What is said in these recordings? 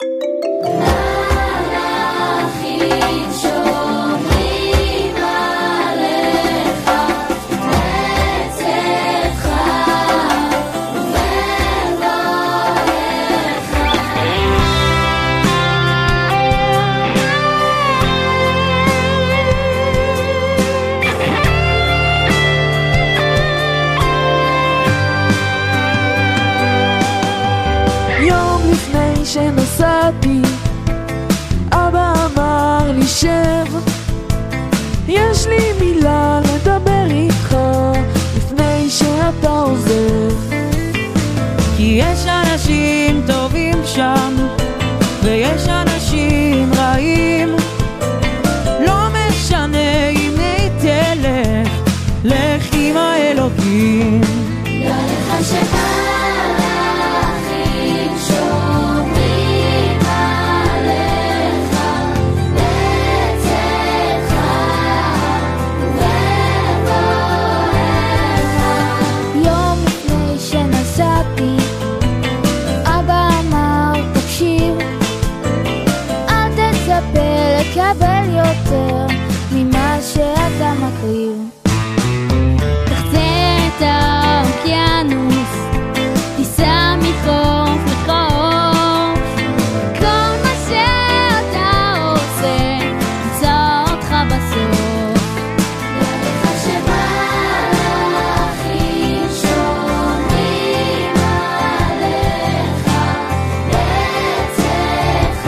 שנסעתי, אבא אמר לי שב, יש לי מילה לדבר איתך לפני שאתה עוזב. כי יש אנשים טובים שם ויש אנשים רעים, לא משנה אם היא תלך, לך עם האלוקים. לא לך שבא לקבל יותר ממה שאתה מקריב. תחצה את האוקיינוס, תיסע מחוף לחוף, כל מה שאתה עושה ימצא אותך בסוף. לך שבא להכין שומעים עליך בצאתך.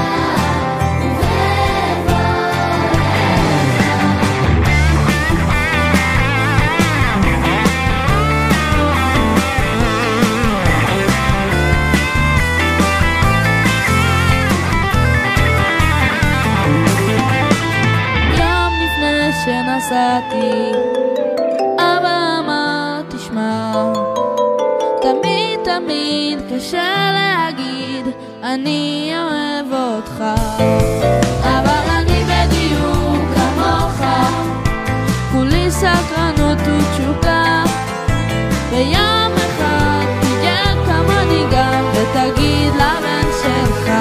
שנסעתי, אבא אמר תשמע, תמיד תמיד קשה להגיד אני אוהב אותך, אבל אני בדיוק כמוך, כולי סקרנות ותשוקה, ביום אחד תהיה כמוני גם ותגיד לבן שלך.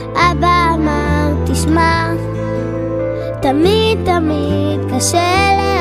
תמיד תמיד קשה